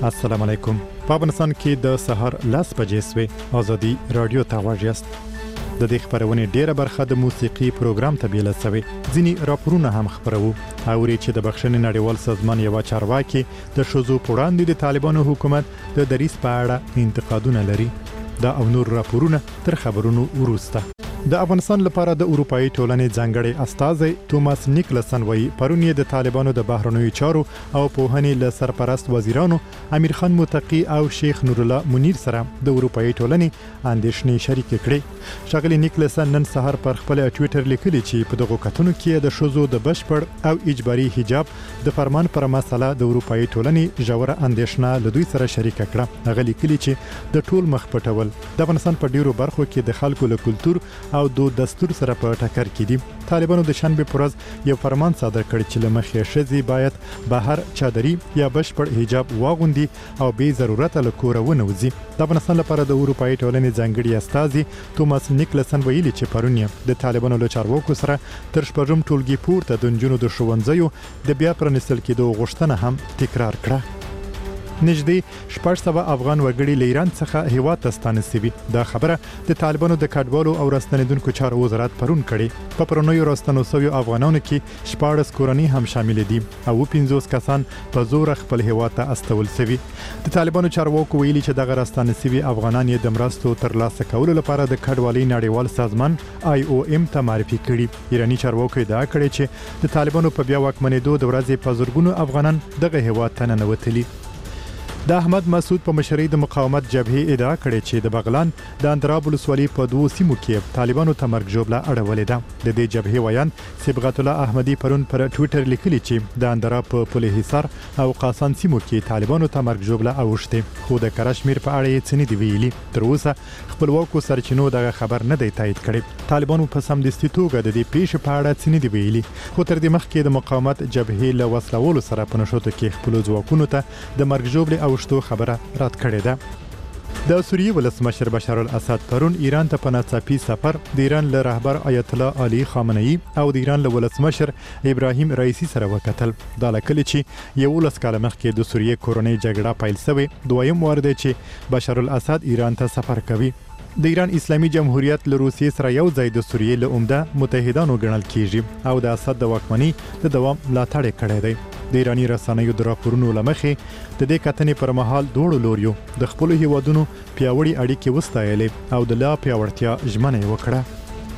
السلام علیکم. په افغانستان کې د سحر 10 بجې سوې ازادي رادیو ته واجیاست. د دې خبرونې ډیره برخه د موسیقي پروګرام ته بیل شوی. ځینی راپورونه هم خبرو او چې د بخښنې نړیوال سازمان یو چارواکي د شوزو پوړاندې د طالبانو حکومت د دریس په اړه انتقادونه لري. دا او نور راپورونه تر خبرونو وروسته. د افغانستان لپاره د اروپאי ټولنې ځانګړي استازی توماس نیکلسن وایي پرون د طالبانو د بهرنیو چارو او پوهنې له سرپرست وزیرانو امیر خان متقی او شیخ نور الله منیر سره د اروپאי ټولنې اندېښنې شریک کړې. ښاغلي نیکلسن نن سهار پر خپل ټوئیټر لیکلي چې په دغه کتونو کې د شوزو د بشپړ او اجباري حجاب د فرمان پر مسله د اروپאי ټولنې ژوره اندېښنه له دوی سره شریک کړه. هغه لیکلي چې د ټول مخ پټول د افغانستان په ډیرو برخو کې د خلکو له کلتور او د دستور سره په ټکر کې دي. طالبانو د شنبه پر ورځ یو فرمان صادر کړ چې لمخې شذي باید بهر چادري یا بشپړ حجاب واغوندي او به ضرورت له کور ونوځي. د افغانستان لپاره د اروپאי ټولنې ځانګړي استازي توماس نیکلسن ویلي چې پرون د طالبانو له چارواکو سره تر شپږم ټولګي پورته د نجونو د ښوونځیو د بیا پرانیستل کېدو غوښتنه هم تکرار کړه. نږدې 600 افغان وګړي له ایران څخه هیواد ته ستانسوي. دا خبره د طالبانو د کډوالو او راستنیدونکو چارو وزارت پرون کړي. په پرونیو راستنو سوي افغانانو کې 14 کورنۍ هم شامل دي او 50 کسان په زور خپل هیواد ته استول سوي. د طالبانو چارواکو ویلي چې دغه راستنسوي افغانان یې د مرستو ترلاسه کولو لپاره د کډوالۍ نړیوال سازمان IOM ته معرفي کړي. ایرانی چارواکو ادعا کړې چې د طالبانو په بیا واکمنېدو د ورځې په زرګونو افغانان دغه هیواد ته ننوتلي. د احمد مسعود په مشرۍ د مقاومت جبهې ادعا کړې چې د بغلان د اندراب ولسوالۍ په 2 سیمو کې طالبانو ته مرګ ژوبله اړولې ده. د دې جبهې ویان صبغت الله احمدي پرون پر ټوئیټر لیکلي چې د اندراب په پله حصار او قاسان سیمو کې طالبانو ته مرګ ژوبله اوښته، خو د کشمیر په اړه یې څه نه دی ویلي. تر اوسه خپلواکو سرچینو دغه خبر نه دی تایید کړی. طالبانو په سمدستي توګه د دې پیښې په اړه څه نه دی ویلي، خو تر دې مخکې د مقاومت جبهې له وسلوالو سره په نشوتو کې خپل ځواکونو ته د مرګ ژوبلې اوښتو خبره رد کړې ده. د سوریې ولسمشر بشار الاسد پرون ایران ته په ناڅاپي سفر د ایران له رهبر آیت الله علي خامنه‌ای او د ایران له ولسمشر ابراهیم رئیسی سره وکتل. دا لکه چې یو لس کال مخکې د سوریې کورنۍ جګړه پیل شوه دویم وار دی چې بشار الاسد ایران ته سفر کوي. د ایران اسلامي جمهوریت له روسیې سره یو ځای د سوریې له عمده متحدانو ګڼل کیږي او د اسد د واکمنۍ د دوام ملاتړ کړی دی. د ایرانی رسنیو د راپورونو لمخې د دې کتنې پر مهال دوړو لوریو د خپل هیوادونو پیاوړي اړیکې وستایلې او د لا پیاوړتیا ژمنه وکړه.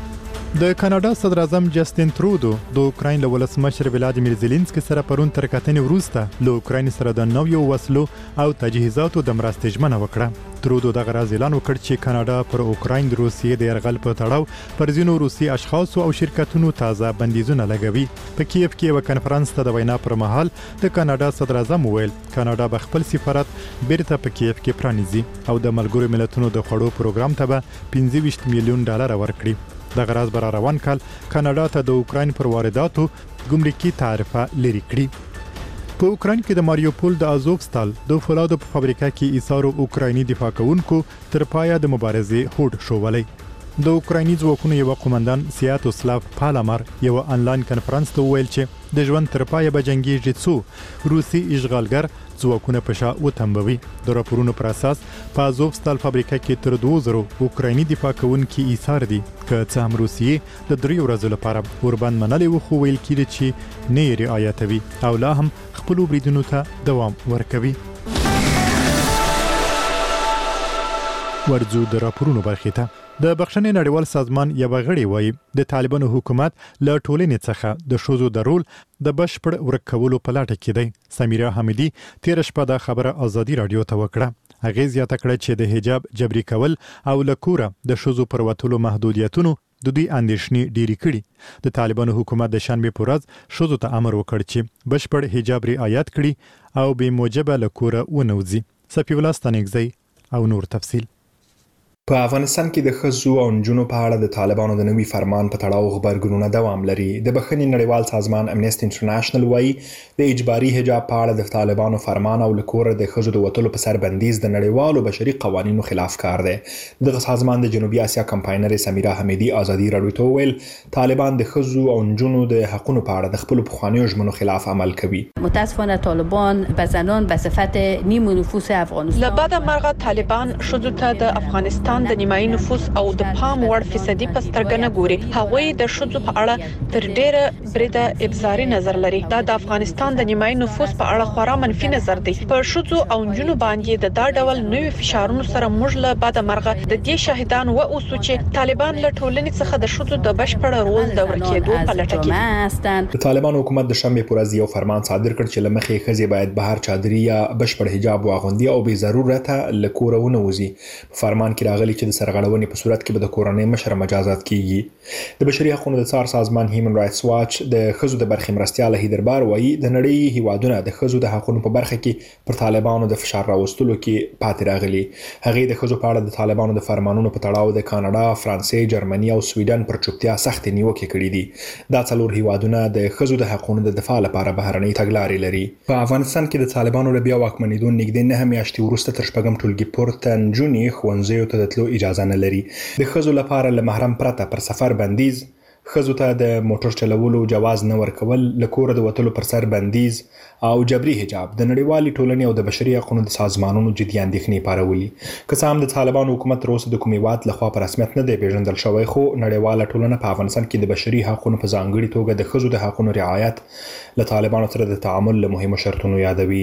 د کاناډا صدر اعظم جسټین ترودو د اوکراین له ولسمشر ولادیمیر زيلنسکي سره پرون تر کتنې وروسته له اوکراین سره د نویو وسلو او تجهیزاتو د مرستې ژمنه وکړه. ترودو دغه راز اعلان وکړ چې کاناډا پر اوکراین د روسیې د یرغل په تړاو پر ځینو روسي اشخاصو او شرکتونو تازه بندیزونه لګوي. په کیف کې یو کنفرانس ته د وینا پر مهال د کاناډا صدر اعظم وویل کاناډا به خپل سفارت بیرته په کیف کې پرانیزي او د ملګرو ملتونو د خوړو پروګرام ته به 25 میلیون ډالر ورکړي. دغه راز بر روان کال کاناډا ته د اوکراین پر وارداتو ګمرکي تعرفه لري کړي. په اوکراین کې د ماریوپول د ازوفستال د فولادو په فابریکه کې ایثارو اوکرایني دفاع کوونکو تر پایه د مبارزې هوډ شوولی. د اوکرایني ځواکونو یو قومندان سیاتوسلاف پالامر یو آنلاین کنفرانس ته وویل چې د ژوند تر پایه به جنگیږي څو روسي اشغالګر ځواکونه په شا وتمبوي. د راپورونو پر اساس په ازوفستال فابریکه کې تر 2000 اوکرایني دفاع کوونکي ایثار دي که څه هم روسیې د 3 ورځو لپاره اوربند منلې و، خو ویل کېږي چې نه یې رعایتوي او لا هم خپلو بریدونو ته دوام ورکوي. ورځو د راپورونو برخې ته. د بخښنې نړیوال سازمان یو غړی وایي د طالبانو حکومت له ټولنې څخه د شوزو د رول د بشپړ ورکولو په لټه کې دی. سمیرا حمیدي تیر شپه د خبره ازادي رادیو ته وکړه. هغه زیاته کړه چې د حجاب جبري کول او لکوره د شوزو پر وتلو محدودیتونو د دوی اندېښنې ډېری کړي. د طالبانو حکومت د شنبه پر ورځ شوزو ته امر وکړ چې بشپړ حجاب رعایت کړي او به موجبه لکوره ونوځي. صفی الله ستانکزی او نور تفصیل. په افغانستان کې د ښځو او نجونو په اړه د طالبانو د نوي فرمان په تړاو غبرګونونه دوام لري. د بخښنې نړیوال سازمان امنیسټي انټرنیشنل وایي د اجباري حجاب په اړه د طالبانو فرمان او له کوره د ښځو د وتلو په سر بندیز د نړیوالو بشري قوانینو خلاف کار دی. دغه سازمان د جنوبي اسیا کمپاینر سمیرا حمیدي ازادي راډیو ته وویل طالبان د ښځو او نجونو د حقوقو په اړه د خپل پخوانیو ژمنو خلاف عمل کوي. متاسفانه طالبان به زنان به صفت نیم نفوس افغانستان لبعد مرغه طالبان ښځو ته د افغانستان د نیمایي نفوس او د پام وړ فیصدي په سترګه ګوري. هغوی د ښځو په اړه تر ډیره بریده ابزاري نظر لري. دا د افغانستان د نیمایي نفوس په اړه خورا منفي نظر دی. په ښځو او نجونو باندې د دا ډول نوې فشارونو سره موږ له بعد مرغه د دې شاهدان و اوسو چې طالبان له ټولنې څخه د ښځو د بشپړ رول د ورکېدو په لټه کې دي. د طالبان حکومت د شنبه پر ورځ یو فرمان صادر کړ چې لمخې ښځې باید بهر چادري یا بشپړ حجاب واغوندي او به ضرورت له کورونه وځي. په فرمان کې راغلي چې د سرغړونې په صورت کې به د کورنۍ مشر مجازات کیږي. د بشري حقوقو د څار سازمان هیومن رائټس واچ د ښځو د برخې مرستیال هیدربار وایي د نړۍ هیوادونه د ښځو د حقوقو په برخه کې پر طالبانو د فشار راوستلو کې پاتې راغلي. هغه د ښځو په اړه د طالبانو د فرمانونو په تړاو د کاناډا، فرانسې، جرمني او سویډن پر چوپتیا سخت نیوکې کړې دي. دا څلور هیوادونه د ښځو د حقوقو د دفاع لپاره بهرنۍ تګلارې لري. په افغانستان کې د طالبانو له بیا واکمنېدو نږدې 9 میاشتې وروسته تر شپږم ټولګي پورته نجونې ښوونځیو ته د اجازه نه لري. د ښځو لپاره له محرم پرته پر سفر بندیز، ښځو ته د موټر چلولو جواز نه ورکول، له کوره د وتلو پر سر بندیز او جبري حجاب د نړیوالې ټولنې او د بشري حقوقو د سازمانونو جدي اندېښنې پارولي. که څه هم د طالبانو حکومت تر اوسه د کوم هیواد لخوا په رسمیت نه دی پیژندل شوی، خو نړیواله ټولنه په افغانستان کې د بشري حقوقو په ځانګړي توګه د ښځو د حقوقو رعایت له طالبانو سره د تعامل له مهمو شرطونو یادوي.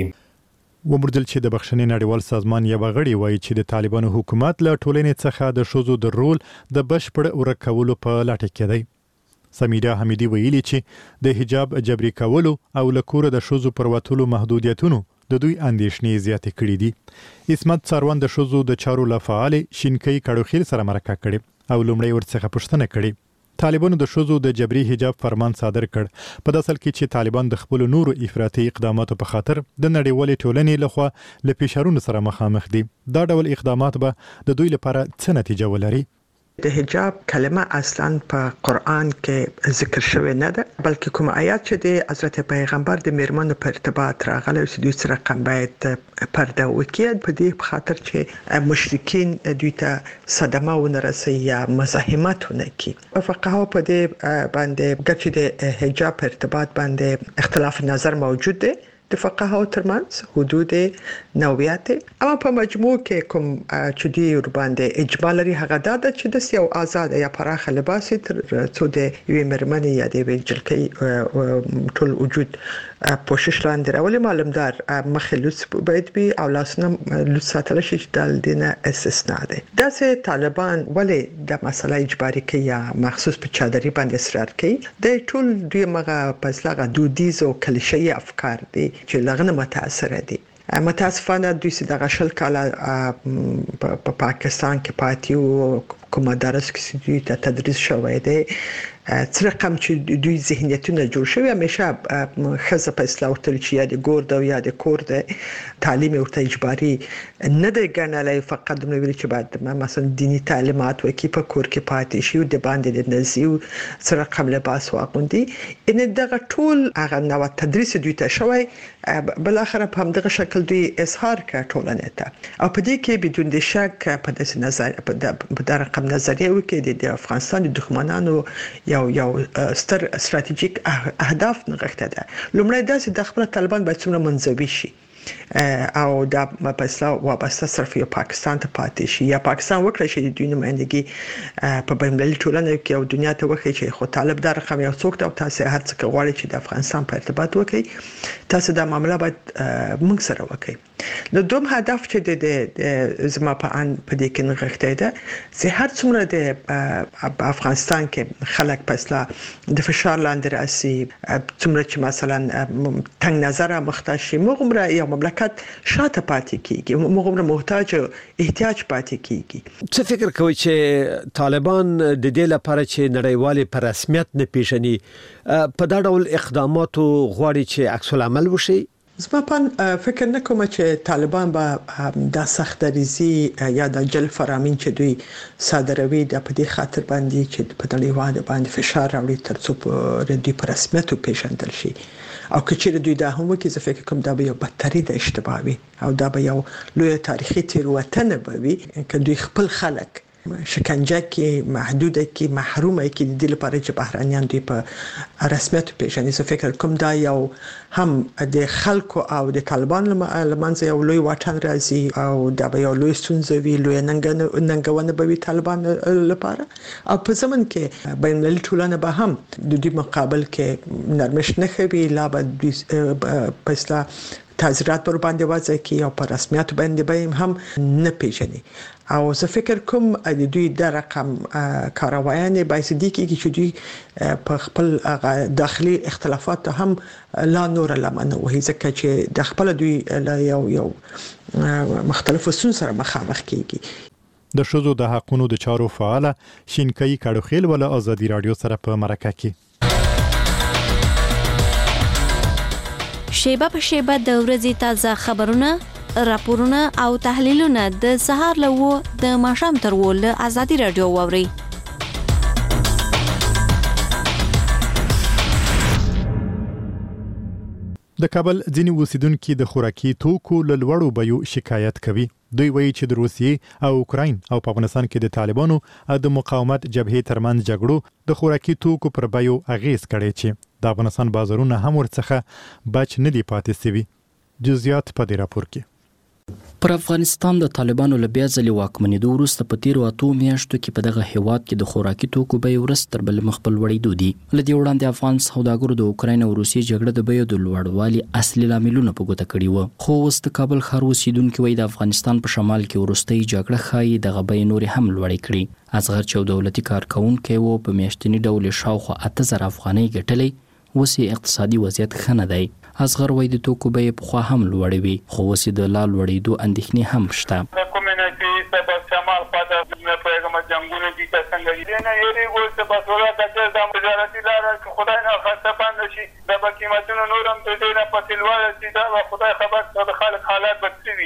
ومردل چې د بخښنې نړیوال سازمان یو غړي وایي چې د طالبانو حکومت له ټولنې څخه د ښځو د رول د بشپړ ورکولو په لټه کې دی. سمیرا حمیدي ویلي چې د حجاب جبري کولو او له کوره د ښځو پر وتلو محدودیتونو د دوی اندېښنې زیاتې کړې دي. اسمت څاروان د ښځو د چارو لفعال شینکۍ کړوخیل سره مرکه کړې او لومړی ورڅخه پوښتنه کړې. طالبانو د ښځو د جبري حجاب فرمان صادر کړ په داسل کې چې طالبان د خپل نورو افراطي اقداماتو په خاطر د نړیوالې ټولنې لخوا له فشارونو سره مخامخ دي. دا ډول اقدامات به د دوی لپاره څه نتیجه ولري؟ د حجاب کلمه اصلا په قرآن کې ذکر شوی نه ده، بلکې کوم آیات چې د حضرت پیغمبر د میرمنو په ارتباط راغلی چې دوی سره باید پرده وکړي، په دې خاطر چې مشرکین دوی ته صدمه ونرسي یا مزاحمت ونه کړي. فقهاو په دې باندې ګټې د حجاب په ارتباط باندې اختلاف نظر موجود دی د فقهاو ترمنځ، حدود نوعیت، اما په مجموع کې کوم چې دی ور باندې اجماع لري هغه دا ده چې د یو آزاد یا پراخه لباس تر څو د یوې مرمنې یا د یوې جلکۍ ټول وجود پوښښ لاندې راولي. معلومدار مخ لوس باید وي او لاسونه لوس ساتل شي چې د دینه استثناء ده. داسې طالبان ولې د مسله اجباري کوي یا مخصوص په چادري باندې اصرار کوي؟ د ټول دوی مغه پسلاغه دودیز او کلیشه‌ای افکار دي چې لغنه متاثر دي. متاسفانه دوی چې د غشل کاله په پاکستان کې پاتې او کوم مدارس کې دوی ته تدریس شوی دی، څه رقم چې دوی ذهنیتونه جوړ شوی، همیشه ښځه په اصطلاح ورته چې یا د ګور ده یا د کور ده، تعلیم ورته اجباري نه دی ګڼلی، فقط دومره ویلي چې باید مثلا دینی تعلیمات وکړي، په کور کې پاتې شي او د باندې د نظي او څه رقم لباس واغوندي. ان دغه ټول هغه نوع تدریس دوی ته شوی، بل اخر په همدغه شکل دوی اظهار کړ ټولنې ته، او په دې کې بدون د شک په داسې نظر په دا رقم نظریه وکړي د افغانستان د دښمنانو یو ستر استراتیژیک اهداف نغښته ده. لومړی دا چې د خپل طالبان باید څومره منځوي شي او دا په اصطلاح وابسته صرف یو پاکستان ته پاتې شي، یا پاکستان وکړي چې د دوی نمائندګي په بین‌المللي ټولنه کې او دنیا ته وښيي چې خو طالب دا رقم یو څوک ته او تاسو هر څه غواړئ چې د افغانستان په ارتباط وکړي، تاسو دا معامله باید موږ سره وکړي. نو دوم هدف چې د زما په ان په دې کې نغښته ده چې هر څومره د افغانستان کې خلک په اصطلاح د فشار لاندې راسي، څومره چې مثلا تنگ نظر مخته شي، موږ یو مملکت شاته پاتې کیږي، موږ محتاج احتیاج پاتې کیږي. څه فکر کوي چې طالبان د دې لپاره چې نړیوالي په رسمیت نه پیژني په دا ډول اقداماتو غواړي چې عکس العمل وشي؟ زما په فکر نه کوم چې طالبان به د سختریزي یا د جل فرامین چې دوی صادروي د په دې خاطر باندې چې په نړیواله باندې فشار راوړي ترڅو په دوی په رسمیت پیژندل شي او کچېره دوی دا هم وکړي زه فکر کوم دا به یو بدتري د اشتباه وي او دا به یو لوی تاریخي تیروتنه به وي چې دوی خپل خلک شکنجه کې محدوده کې محرومه کې د دې لپاره چې بهرانيان دوی په رسمیت پیژني زه فکر کوم دا یو هم د خلکو او د طالبان لمنځه یو لوی واټن راځي او دا به یو لوی ستونزه وي لوی ننګونه به وي طالبان لپاره او په زمن کې بین المللي ټولنه به هم د دې مقابل کې نرمش نه کوي لا به په اصطلاح تعزیرات پر باندې وځي کې او پر رسمیت باندې به هم نه پیژني او زه فکر کوم د دوی د رقم کاروایانه باید دي چې دوی په خپل داخلي اختلافات هم لا نور لمنه وهي ځکه چې د خپل دوی یو مختلفو ستونزو سره مخامخ کیږي د شذو د حقونو د چارو فعال شینکای کډوخیل ول ازادي رادیو سره په مرکه کې شیبه په شیبه د ورځې تازه خبرونه، راپورونه او تحلیلونه د سهار لوو د ماښام تر ول ازادي رادیو ووري. د کابل ځینې اوسیدونکو د خوراکي توکو له لوړو بیو شکایت کوي. دوی وایي چې د روسیې او اوکراین او په افغانستان کې د طالبانو د مقاومت جبهې ترمنځ جګړو د خوراکي توکو پر بیو اغیز کړی چې د افغانستان بازارونه هم ورڅخه بچ نه دی پاتې سوي. جزئیات په دې راپور کې. پر افغانستان د طالبانو له بیا ځلې واکمنېدو وروسته په تیرو 8 میاشتو کې په دغه هیواد کې د خوراکي توکو بیې ورځ تر بلې مخ په لوړېدو دي. له دې وړاندې افغان سوداګرو د اوکراین او روسیې جګړه د بیو د لوړوالي اصلي لاملونه په ګوته کړي وو. خو اوس د کابل ښار اوسیدونکي وایي د افغانستان په شمال کې وروستۍ جګړه ښایي دغه بیې نورې هم لوړې کړي. اصغر چې دولتي کارکونکي وو په میاشتني ډول شاوخوا 8000 افغانۍ ګټلې. اوس اقتصادي وضعیت ښه نه دی. اصغر وایي د توکو بیې پخوا هم لوړې وي خو اوس د لا لوړېدو اندېښنې هم شته. کمیونټي سبا شمال خواته نه پیغام جنگونه دي څنګه دي نه یې ګول څه بسوله د مجارتي لار خدای نه خاصه باندې شي د قیمتونو نورم ته دې نه پتلواله چې دا خدای خبر د خلک حالات بدوي.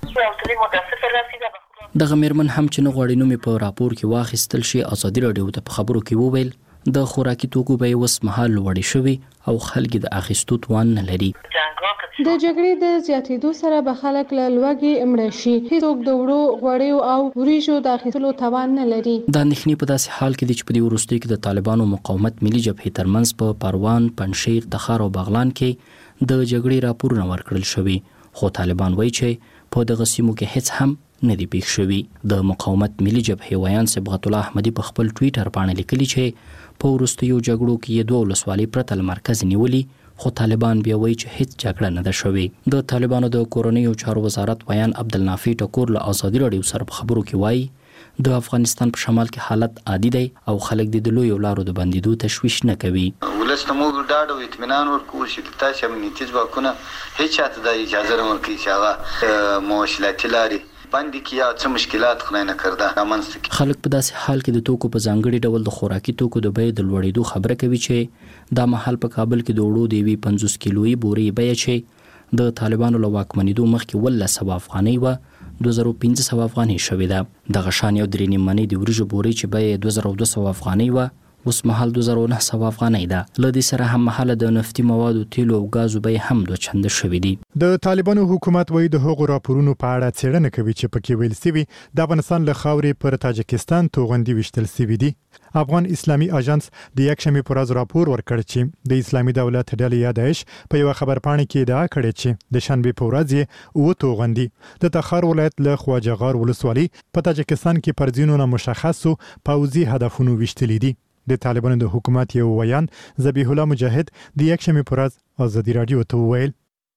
دغه میرمن هم چې نه غواړي نومې په راپور کې واخیستل شي ازادي رادیو ته په خبرو کې وویل د خوراکي توکو بیې اوس مهال لوړې شوي او خلک د اخیستو توان نه لري. د جګړې د زیاتېدو سره به خلک له لوږې مړه شي. هیڅوک د وړو غوړیو او وریژو د اخیستلو توان نه لري. دا اندېښنې په داسې حال کې دي چې په دې وروستیو کې د طالبانو مقاومت ملي جبهې ترمنځ په پروان، پنجشیر، تخار او بغلان کې د جګړې راپورونه ورکړل شوي. خو طالبان وایي چې په دغه سیمو کې هیڅ هم نه دی پېښ شوي. د مقاومت ملي جبهې ویان صبغت الله احمدي په خپل ټویټر باندې لیکلي چې په وروستیو جګړو کې یې 2 ولسوالۍ پرته له مرکز نیولې خو طالبان بیا وایي چې هیڅ جګړه نه ده شوې. د طالبانو د کورنیو چارو وزارت ویان عبدالنافي ټکور له ازادي رادیو سره په خبرو کې وایي د افغانستان په شمال کې حالت عادي دی او خلک د لویو لارو د بندیدو تشویش نه کوي. ولسته موږ ډاډ او اطمینان ورکوو چې تاسو امنیتي ځواکونه هیڅ چاته د اجازه نه ورکوي چې هغه مواصلاتي لارې باندې کې یا څه مشکلات خلای نه کړدا رامنځته کی. خلک په داسې حال کې د توکو په ځانګړي ډول د خوراکي توکو د بیې د لوړېدو خبره کوي چې دا مهال په کابل کې د وړو د 50 کیلوي بورې بیه چې د طالبانو له واکمنېدو مخکې 1100 افغانۍ و 2500 افغانۍ شوې ده. دغه شان یو 3 نیمه د وریژو بورې چې بیه 2200 افغانۍ و اوس مهال 2900 افغانۍ ده. له دې سره هم مهاله د نفتي موادو تیلو او غازو بیې هم دوه چنده شوې دي. د طالبانو حکومت وایي د هغو راپورونو په اړه څېړنه کوي چې پکې ویل سوي د افغانستان له خاورې پر تاجکستان توغندي وشتل سوي دي. افغان اسلامي اژانس د یکشنبه پر ورځ راپور ورکړ چې د اسلامي دولت ډلې یا داعش په یو خبرپاڼه کې ادعا کړې چې د شنبه په ورځ او توغندي د تخار ولایت له خواجه غار ولسوالۍ په تاجکستان کې پر ځینو نامشخصو پوځي هدفونو وشتل دي. د طالبانو د حکومت یو ویان ذبیح الله مجاهد د یکشنبه پر ورځ ازادي رادیو ته وویل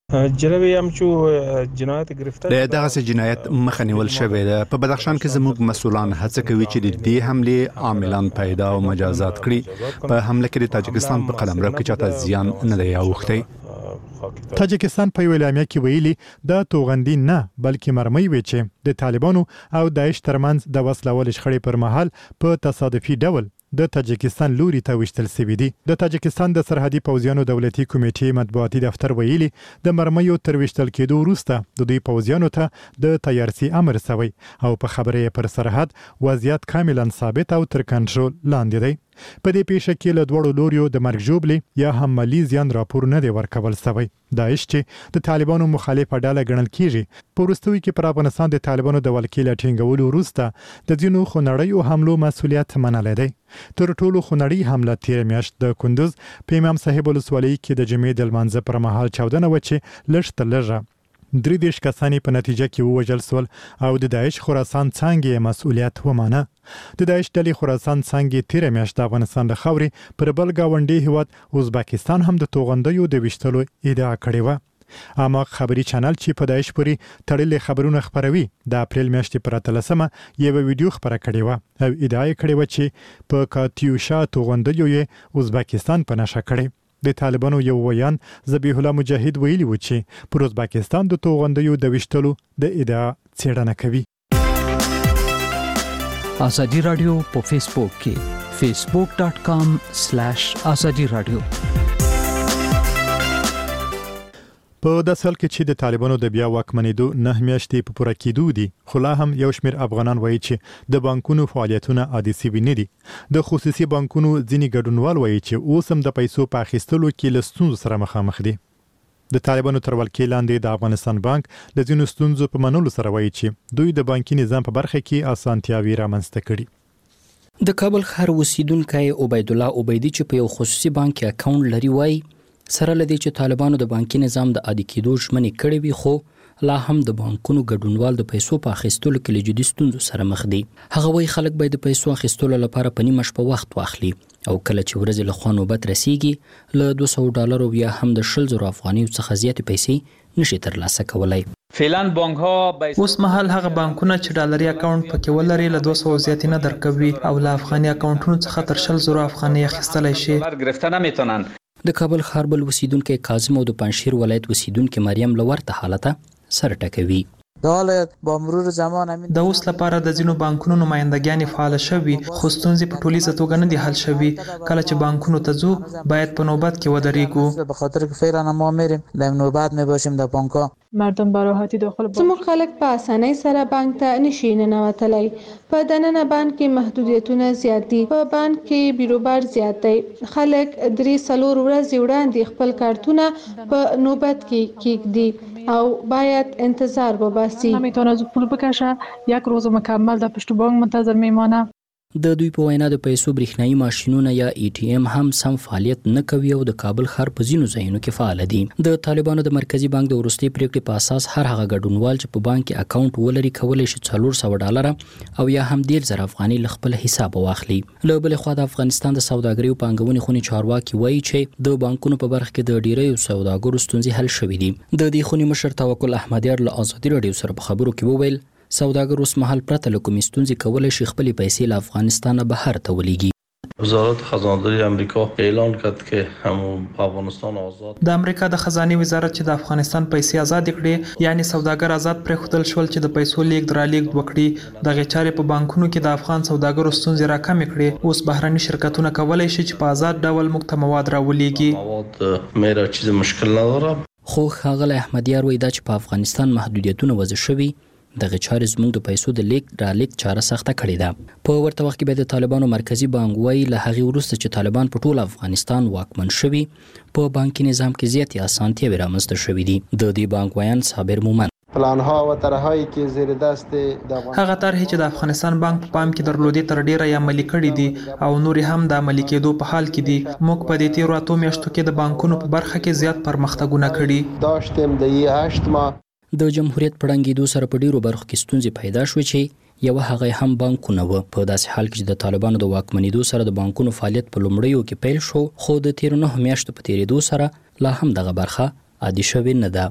د دغه جنایت مخه نیول شوې ده. په بدخشان کې زموږ مسؤلان هڅه کوي چې د دې حمله عاملان پیدا او مجازات کړي. په حمله کې د تاجکستان په قلمرو کې چاته زیان نه دی اوښتی. تاجکستان په ویلامیا کې ویلي د توغندي نه بلکې مرمۍ وي چې د طالبانو او داعش ترمنځ د وسلوال شخړې پر مهال په تصادفي ډول د تاجکستان لوري ته وشتل شوی دي. د تاجکستان د سرحدي پوځیانو دولتي کمیټې مطبوعاتي دفتر ویلي د مرمیو تر وشتل کېدو وروسته د دوی پوځیانو ته د تیارسي امر شوی او په خبره پر سرحد وضعیت کاملا ثابت او تر کنټرول لاندې دی. په دې پیښه کې له دوړو لوريو د مرګ ژوبلې یا هم مالی زیان راپور نه دی ورکول شوی. داعش چې د طالبانو مخالفه ډله ګڼل کیږي په وروستیو کې پر افغانستان د طالبانو د ولکې له ټینګولو وروسته د ځینو خونړیو حملو مسؤلیت منلی دی. تر ټولو خونړۍ حمله تیر میاشت د کندوز په امام صاحب ولسوالۍ کې د جمعې د لمانځه پر مهال چاودنه و چې لږ تر لږه 33 کسانی په نتیجه کې ووژل شول او د داعش خراسان څانګې مسؤلیت ومانه. د داعش ډلې خراسان څانګې تیر میاشت د افغانستان له خاورې پر بل ګاونډي هیواد ازبکستان هم د توغندیو د وشتلو ادعا کړې و. اما خبري چینل چې په داعش پورې تړلې خبرونه خبروي د اپریل میاشتې پر 13مه یو ویډیو خبره کړې و او ادعا یې کړې و چې په کاتیوشا توغندیو یې ازبکستان په نشه کړې. د طالبانو یو ویان ذبیح الله مجاهد ویلي و چې پر ازبکستان د توغندیو د وشتلو د ادعا څېړنه کوي. ازادي رادیو په فیسبوک کې facebook.com/azadi radio. په داسې حال کې چې د طالبانو د بیا واکمنېدو 9 میاشتې په پوره کېدو دي خو لا هم یو شمېر افغانان وایي چې د بانکونو فعالیتونه عادي سوي نه دي. د خصوصي بانکونو ځینې ګډونوال وایي چې اوس هم د پیسو په اخیستلو کې له ستونزو سره مخامخ دي. د طالبانو تر ولکې لاندې د افغانستان بانک د ځینو ستونزو په منلو سره وایي چې دوی د بانکي نظام په برخه کې اسانتیاوي رامنځته کړي. د کابل ښار اوسیدونکی عبید الله عبیدی چې په یو خصوصي بانک کې اکاونټ لري وایي سره لدی چې طالبانو د بانکي نظام د عادي کېدو ژمنې کړې وي خو لا هم د بانکونو ګډونوال د پیسو په اخیستلو کې له جدي ستونزو سره مخ دي. هغه وایي خلک باید د پیسو اخیستلو لپاره په نیمه شپه وخت واخلي او کله چې ورځې له خوا نوبت رسیږي له $200 یا هم د 100,000 افغانیو څخه زیاتې پیسې نشي ترلاسه کولای. فعلا بانک ها اوس مهال هغه بانکونه چې ډالري اکاونټ پکې ولري له 200 زیاتې نه درکوي او له افغاني اکاونټونو څخه تر 100,000 افغانۍ اخیستلای شي. گرفته نمیتونن. د کابل ښار بل اوسیدونکي کاظم او د پنجشیر ولایت اوسیدونکي مریم لورته حالته سر ټکوي. د اوس لپاره د ځینو بانکونو نمائندګیان فعال شوي خو ستونزې په ټولیزه توګه نه دي حل شوي. کله چې بانکونو ته ځو باید په نوبت کې ودرېږو. مردم به راحتی داخل زموږ خلک په اسانۍ سره بانک ته نشي ننوتلی. په دننه بانک کې محدودیتونه زیات دي. په بانک کې بیروبار زیات دی. خلک 3-4 ورځې وړاندې خپل کارتونه په نوبت کې کېږدي او باید انتظار وباسي. نمیتونه از پول بکشه، یک روز مکمل در پشت بانک منتظر میمانه. د دوی په وینا د پیسو برېښنايي ماشینونه یا ATM هم سم فعالیت نه کوي او د کابل ښار په ځینو ځایونو کې فعال دي. د طالبانو د مرکزی بانک د وروستي پریکړې په اساس هر هغه ګډونوال چې په بانک کې اکاونټ ولري کولای شي $400 او یا هم $10,000 افغانۍ له خپل حساب واخلي. له بل خوا د افغانستان د سوداګرۍ او پانګونې خونې چارواکي وایي چې د بانکونو په برخه کې د ډیرو سوداګرو ستونزې حل شوې دي. د دې خونې مشر توکل احمدیار له ازادي رادیو سره په خبرو کې وویل سوداګر اوس مهال پرته له کومې ستونزې کولای شي خپلې پیسې له افغانستانه بهر ته ولیږي. وزارت خزانداری امریکا اعلان کرد که همون افغانستان آزاد. د امریکا د خزانه وزارت چې د افغانستان پیسې آزاد کړي یعنی سوداګر آزاد پرې خودل شول چې د پیسو لیږد را لیږد وکړي. د غچارې په بانکونو کې د افغان سوداګرو ستونزې راکمې کړي. اوس بهرني شرکتونه کولای شي چې په آزاد ډول موږ ته مواد راولېږي. مواد میرا چیز مشکل نداره. خو ښاغلی احمدیار وایي دا چې په افغانستان محدودیتونه وضع شوي دغه چارې زموږ د پیسو د لیږد را لیږد چاره سخته کړې ده. په ورته وخت کې به د طالبانو مرکزی بانک وایي له هغې وروسته چې طالبان په ټول افغانستان واکمن شوي په بانکي نظام کې زیاتې اسانتیاوې رامنځته شوي دي. د دې بانک ویان صابر مومن پلانها و طرحهایی که زیر دست هغه طرحې چې د افغانستان بانک په پام کې درلودې تر ډیره یې عملي کړي دي او نورې هم د عملي کېدو په حال کې دي. موږ په دې تیرو 8 میاشتو کې د بانکونو په برخه کې زیات پرمختګونه کړي. داشتیم د 8 ماه د جمهوریت پړنګېدو سره په ډیرو برخو کې ستونزې پیدا شوې چې یو هغه هم بانکونه و. په داسې حال کې چې د طالبانو د واکمنېدو سره د بانکونو فعالیت په لومړیو کې پیل شو خو د تیرو 9 میاشتو په تیریدو سره لا هم دغه برخه عادي شوې نه ده.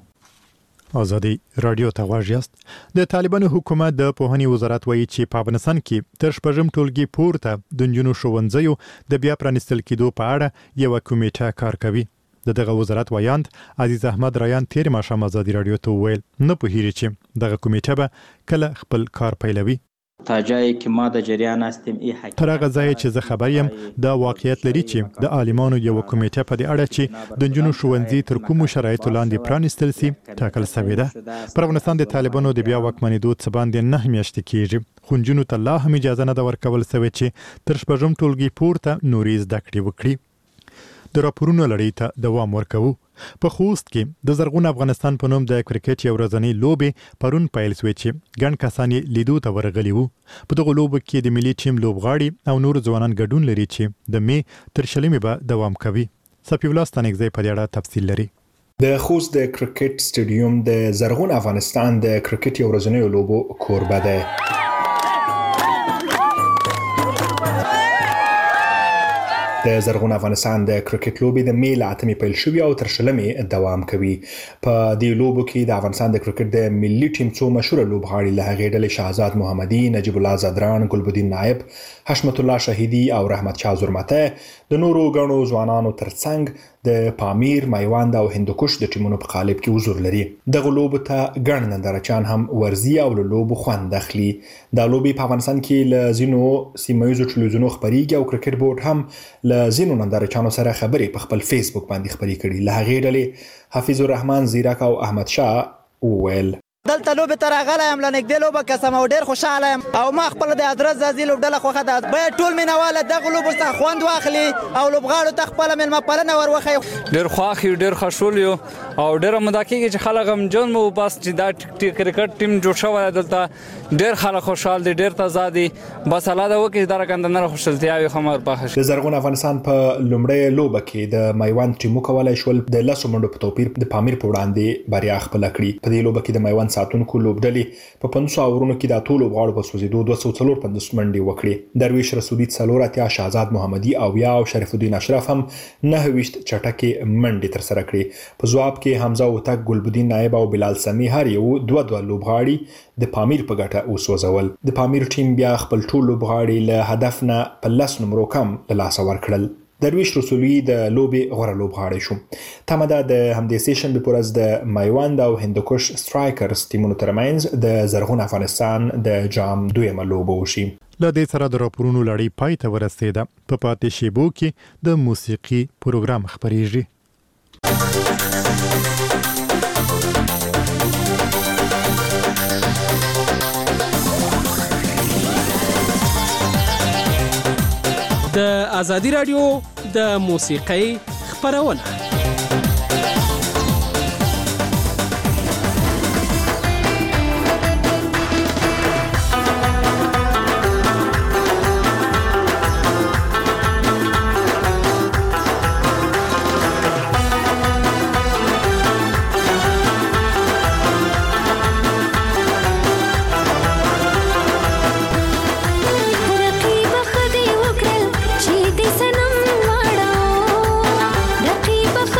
ازادي رادیو ته غواړئ یاست. د طالبانو حکومت د پوهنې وزارت وایي چې په افغانستان کې تر شپږم ټولګي پورته د نجونو ښوونځیو د بیا پرانیستل کېدو په اړه یو کمیټه کار کوي. دغه وزارت وایاند عزیز احمد رایان تیر ماښام ازادي رادیو ته وویل نه پوهیږي چې دغه کمیټه به کله خپل کار پیلوي. تا جایی که ما در جریان هستیم این حقیقت تر هغه ځای چې زه خبر یم دا واقعیت لري چې د عالمانو یو کمیټه په دې اړه چې د نجونو ښوونځي تر کومو شرایطو لاندې پرانیستل سي ټاکل شوې ده. پر افغانستان د طالبانو د بیا واکمنېدو څه باندې 9 میاشتې کېږي، خو نجونو ته لا هم اجازه نه ده ورکول شوې چې تر 6 ټولګي پورته نورې زده کړې وکړي. د راپورونو لړۍ ته دوام ورکوو. په خوست کې د زرغون افغانستان په نوم د کرکټ یو ورځنۍ لوبې پرون پیل شوې چې ګڼ کسان یې لیدو ته ورغلي وو. په دغو لوبو کې د ملي ټیم لوبغاړي او نور ځوانان ګډون لري چې د مې تر 20 به دوام کوي. صفي الله ستانکزی په دې اړه تفصیل لري. د خوست د کرکټ سټیډیوم د زرغون افغانستان د کرکټ یو ورځنۍ لوبو کوربه ده. د زرغون افغانستان د کرکټ لوبې د می له 8 پیل شوې او تر 20 دوام کوي. په دې لوبو کې د افغانستان د کرکټ د ملي ټیم څو مشهور لوبغاړي له هغې ډلې شهزاد محمدي، نجیب الله زدران، ګلبدین نایب، حشمت الله شهیدي او رحمت شاه زرمته د نورو غنو ځوانانو ترڅنګ د پامیر، میوند او هندوکش د ټیمونو په قالب کې حضور لري. دغه لوبو ته ګڼ نندارچیان هم ورزي او له لوبو خوند اخلي. دا لوبې په افغانستان کې له ځینو سیمه‌ییزو ټلویزیونونو خپرېږي او کرکټ بورډ هم له ځینو نندارچیانو سره خبرې په خپل فیسبوک باندې خپرې کړي. له هغې ډلې حفیظ الرحمن زیرک او احمد شاه وویل دلته لوبې ته راغلی یم، له نږدې لوبه کسم او ډېر خوشحاله یم او ما خپله د حضرت زازي لوبډله خوښه ده. باید ټول مینهواله دغو لوبو څخه خوند واخلي او لوبغاړو ته خپله میلمه پالنه ور وښیي. ډېر خوښ یو، ډېر خوشحال یو او ډېره موده کېږي چې خلک غمجن مو بس چې دا کرکټ ټیم جوړ شوی دی. دلته ډېر خلک خوشحال دي، ډېر تازه دي. بس الله دې وکړي چې دا رقم د نره خوشحالتیاوې هم ورپاښه شي. د زرغون افغانستان په لومړۍ لوبه کې د میوند ټیم وکولی شول د 10 منډو په توپیر د پامیر په وړاندې بریا خپله کړي. په دې لوبه کې د میوند ساتونکو لوبډلې په 500 اورونو کې د ټولو لوبغاړو په سوځېدو 254 منډې وکړې. درویش رسولي 4 شهزاد محمدي او شریف الدین اشرف هم 29 چټکې منډې ترسره کړې. په ځواب کې حمزه وتک، ګلبدین نایب او بلال سمی هر یو 2 لوبغاړي د پامیر په ګټه وسوځول. د پامیر ټیم بیا خپل ټول لوبغاړي له هدف نه په 10 نمرو کم له لاسه ورکړل. درویش رسولي د لوبې غوره لوبغاړی شو. تمه ده د همدې سیشن په ورځ د میوند او هندوکش سترایکرز ټیمونو ترمنځ د زرغون افغانستان د جام 2 لوبه وشي. له دې سره د راپورونو لړۍ پای ته ورسېده. په پاتې شیبو کې د موسیقي پروګرام خپرېږي. د ازادي رادیو د موسیقۍ خپرونه. رقیب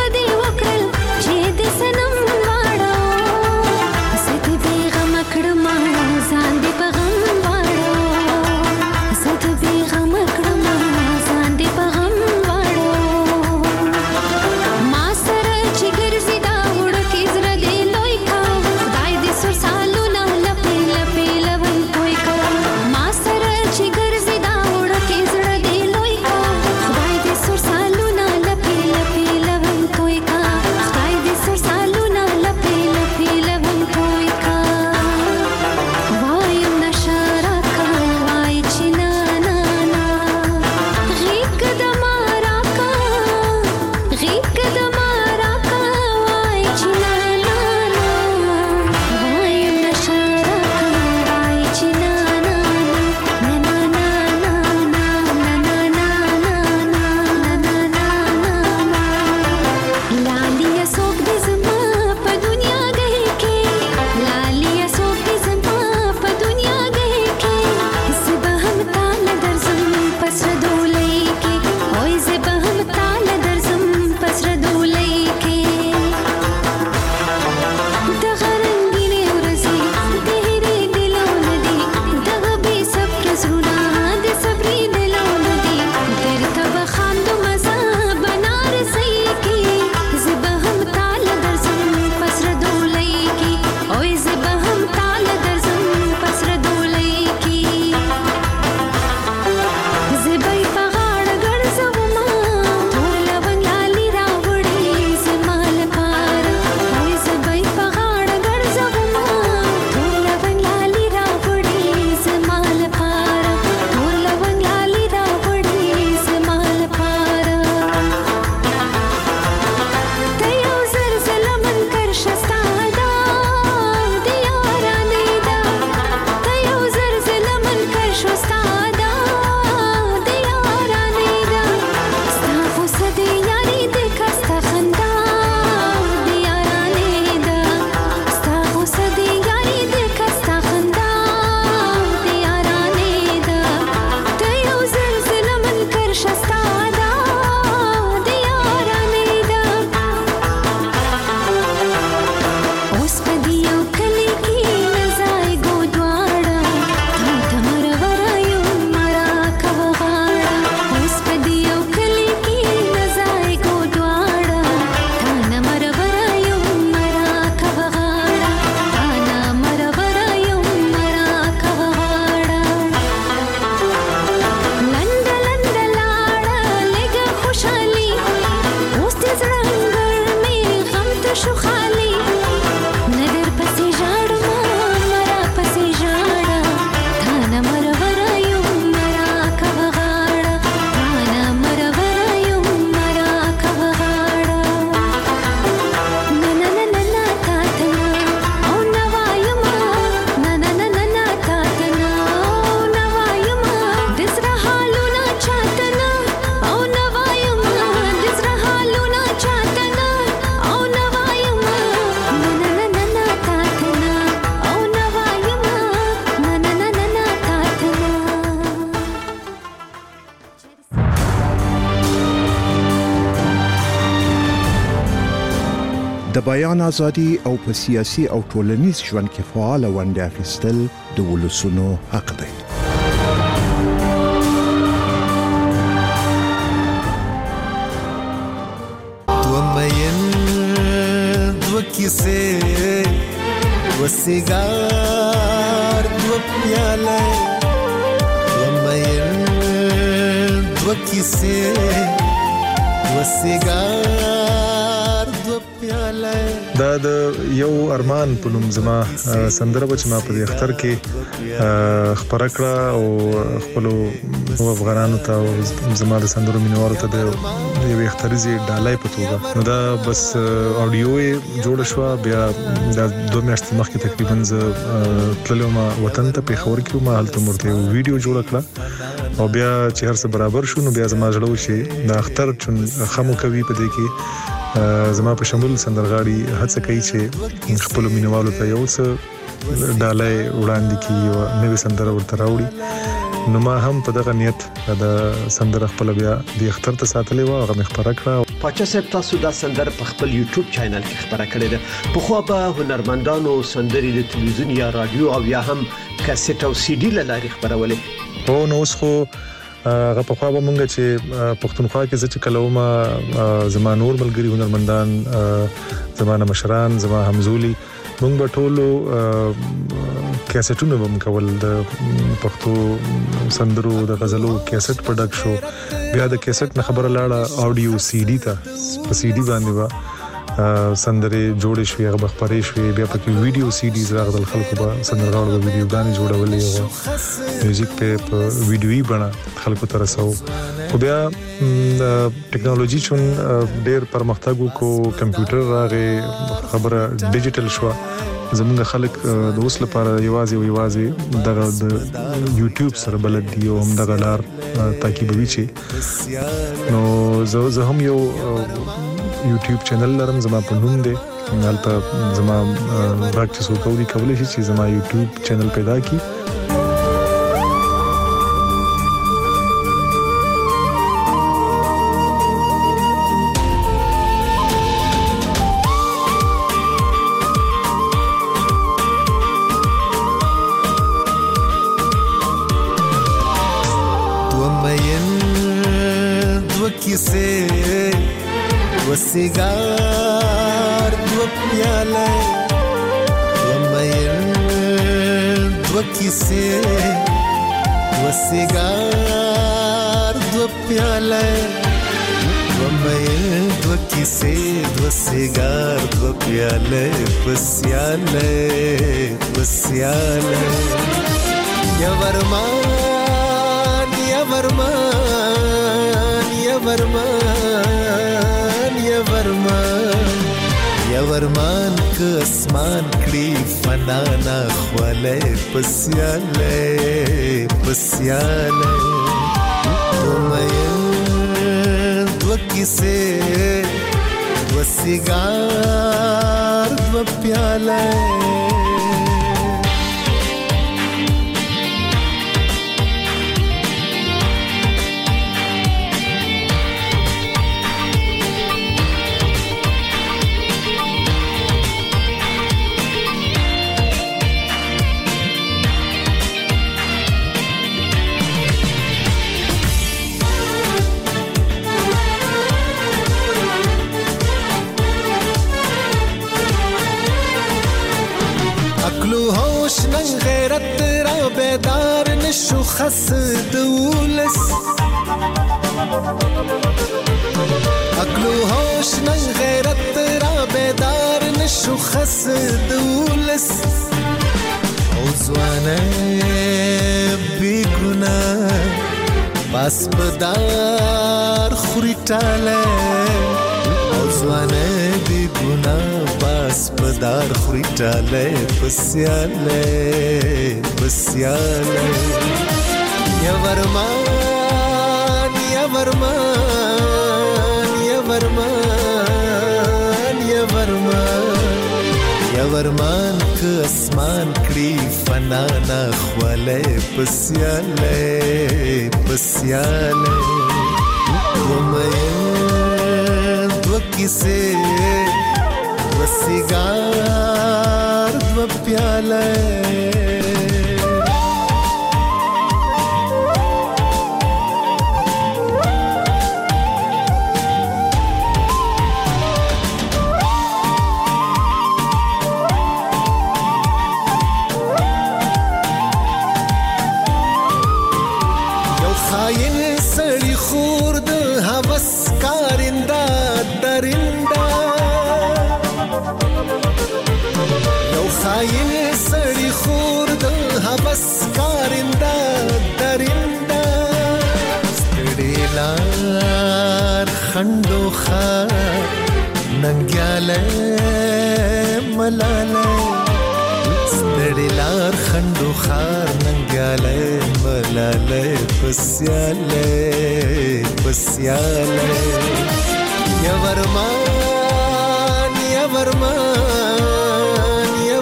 د بیان ازادي او په سیاسي او ټولنیز ژوند کې فعال ونډه اخیستل د ولسونو حق دی. किसे वो सिगार वो प्याला वो किसे वो सिगार वो प्याला دا د یو ارمان په نوم زما سندره چې ما په اختر کې خبره کړه او خپل افغانانو ته زما د سندرو مینوالو ته د یو اخترزي ډالۍ په توګه نو دا بس اډیو جوړ شو. بیا د 2 میاشتې مخکې تقریبا ز تللم وطن ته په خبر کې ما هلته مرته ویډیو جوړ کړه او بیا چې هر څه برابر شو نو بیا زما جوړو شي د اختر چون خمو کوي په دې کې زما په شمول سندرغاړي هڅه کوي چې خپل مینوالو ته یو څه ډالۍ وړاندې کړي او نوې سندره ورته راوړي. نو ما هم په دغه نیت د سندره خپل بیا د اختر ته ساتلې و هغه مخبره کړه. پاچا صاحب تاسو دا سندره په خپل یوټیوب چینل کې خبره کړې ده. په خو به هنرمندانو سندري د تلویزیون یا رادیو او یا هم کیسټ او سی ډي لاري خبرولې. او نو اوس خو هغه په خوا به مونږ چې پښتونخوا کې چې کلوما زما نور ملګری هنرمندان زمانه مشران زما همزولي مونږ به ټولو کیسټونه هم کول د پښتو سندرو د غزلو کیسټ پروډکټ شو. بیا د کیسټ نه خبره لاړه اډیو سی ډي ته په سی ډي باندې وا سندره جوړې شوې هغه خبرې شوې بیا پکې ویډیو سی ډیز راغلل خلکو به سندرغاړو به ویډیو غانې جوړولې او میوزیک په ویډیوي بڼه خلکو ته رسو. خو بیا ټیکنالوژي چون ډېر پرمختګ وکړو کمپیوټر راغی خبره ډیجیټل شو زمونږ خلک د اوس لپاره یوازې دغه د یوټیوب سره بلد دی او هم دغه لار تعقیبوي چې نو زه هم یو یوټیوب چینل لرم زما په نوم دی هلته زما راک چې څوک اوري کولی شي چې زما یوټیوب چینل پیدا کړي. सिगार दो प्याला दो किसे वो सिगार दो प्याला दो किसे दो सिगार दो प्याले बसियाले बसियाले या वरमान या वरमान या वरमान या वरमान के आसमान कड़ी फनाना ख्वाले पसियाले पसियाले दो किसे दो सिगार दो प्याले بیدار نشو خس دولس عقلو هوش نن غیرت را بیدار نشو خس دولس او زوانه بی گناه باس بدار خوری تاله او زوانه بی گناه باس بدار خوری تاله بسیاله بسیاله یا ورمان یا ورمان یا ورمان یا ورمان یا ورمان که اسمان کړي فنا نه خواله بسیاله بسیاله دو کیسه دو بسیګار دو پیاله خندو خار ننګیاله ملاله ستړي لار خندو خار ننګیاله ملاله پسیاله پسیاله یا ورمان یا ورمان یا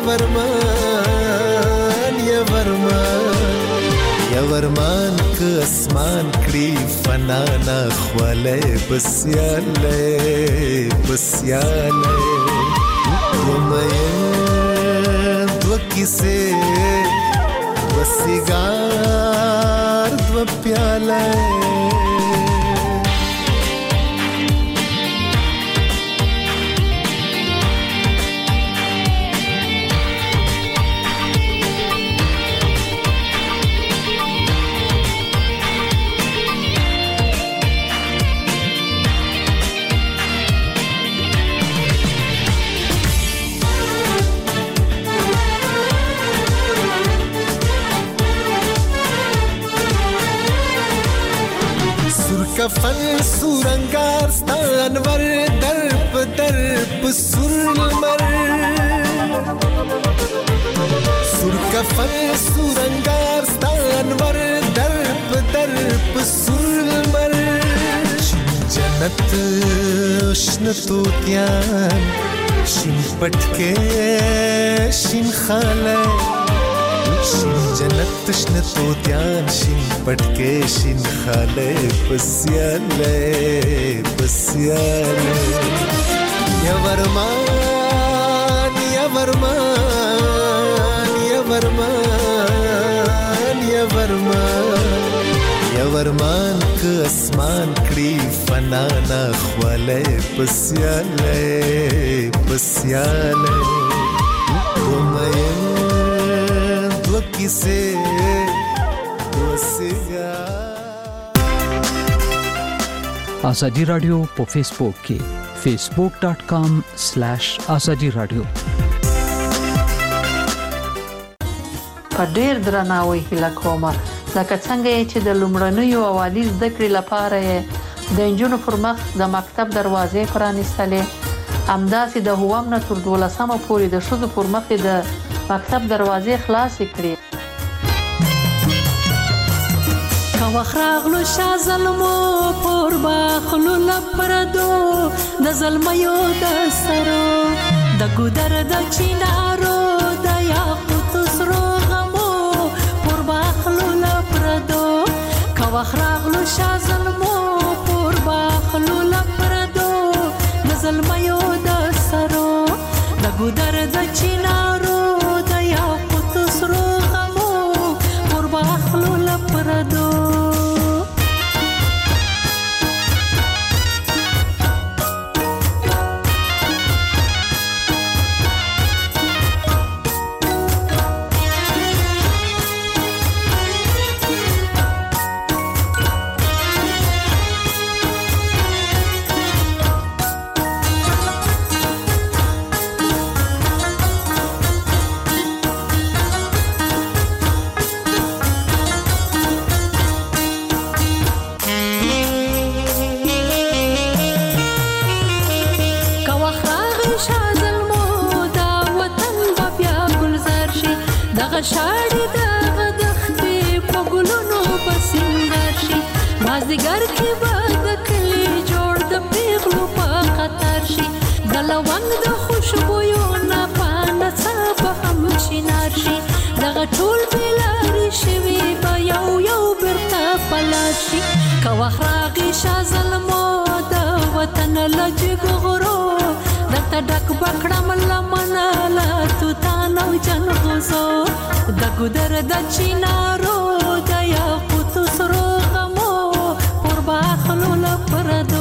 ورمان یا ورمان یا ورمان که اسمان کړي فنا نه خواله بسیاله بسیاله ومه دو کیسه وسیګار دو پیاله کفن سورنگار ستانور درب درب سرمر سور کفن سورنگار ستانور درب درب سرمر جنت شنتو تیان شین پټکه شین خاله شین جنت شنتو دیان شین پټکه شین خاله پسیاله پسیاله یا ورمان یا ورمان یا ورمان یا ورمان یا ورمان که اسمان کړي فنا نه خواله پسیاله پسیاله ومه کیسه آزادی رادیو په فیسبوک کې facebook.com/azadi radio په ډیر درناوي هیله کوم لکه څنګه چې د لومړنیو اوالي زده کړې لپاره د انجونو پر مخ د مکتب دروازې پرانیستلې همداسې د هوام نه تر 12مه پورې د ښځو پر مخ د مکتب دروازې خلاصې کړې وخراغلو شا ظلمو پور باخلو لپردو د ظلمیو د سرو د ګودر د چینارو د یاقوت سرو غمو پور باخلو لپردو کا وخراغلو شا ظلمو پور باخلو لپردو د ظلمیو د سرو د ګودر د چینارو د یاقوت سرو غمو پور باخلو لپردو شاړي د غدختې په ګلونو پسندر شي مازدیګر کې به د کلي جوړ د پیغلو په خطر شي د لونګ د خوشبویو نه پانه څه به هم چینار شي دغه ټول بېلارې شوي به یو یو بیرته پلار شي که وخت راغی شاه زلمو د وطن له جګ غرو درته ډک به کړم درد چینارو د یاقوت سرو غمو پر باخلو لپردو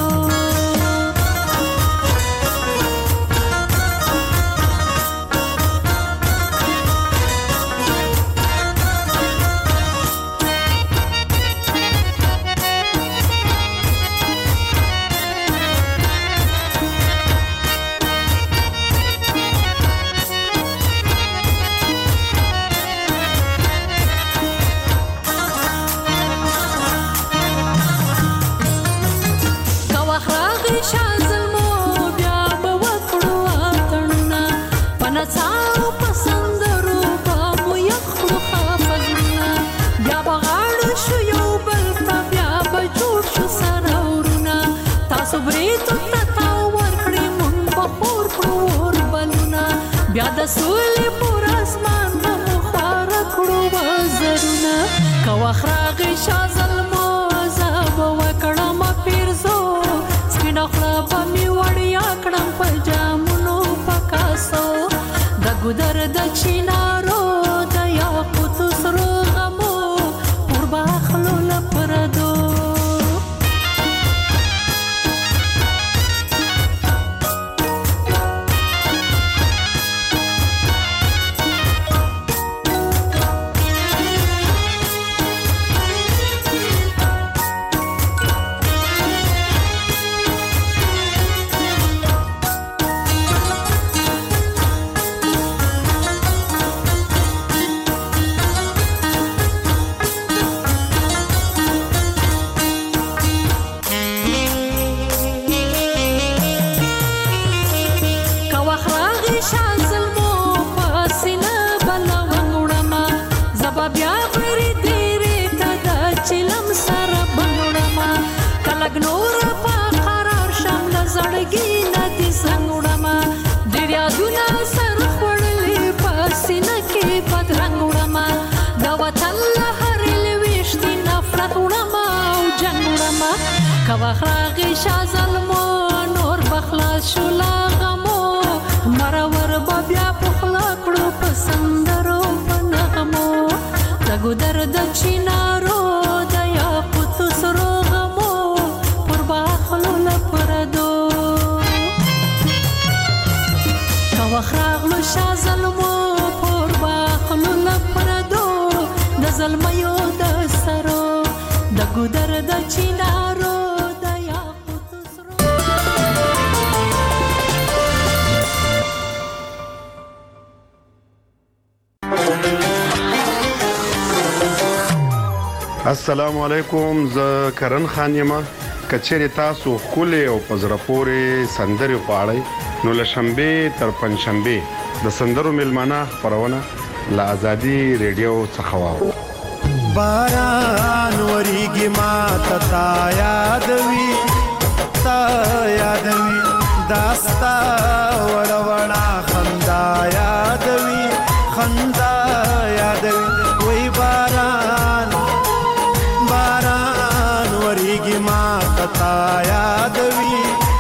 بیا د سولې پر اسمان په خوار کړو وزرونه کوه راغی شاه ظلمو زاب وکړم پیرزو سپینه خوله به مې وړیا کړم په جامونو په کاسو د ګودر د چینارو د یاقوت سرو غمو پر باخلو لپردو واخراغي شاه ظلمو نور بخلاص شو لا غمو مرور بیا پخلا کړو پسندرو پنغمو دغه درد چینارو د یاقوت سرو غمو پر باخلو لپردو واخراغلو شاه ظلمو پر باخلو لپردو د ظلميو د سرو دغه درد چینارو السلام علیکم زه کرن خان یم کچېری تاسو خولې او پزرپورې سندري غواړئ نو لشنبه تر پنځشنبه د سندرو ملمانه خبرونه لا ازادي ریډیو څخه واو باران وریږي ما تا یادوي داستا وړوړا خندا یادوي وای باران وریږي ما تا یادوي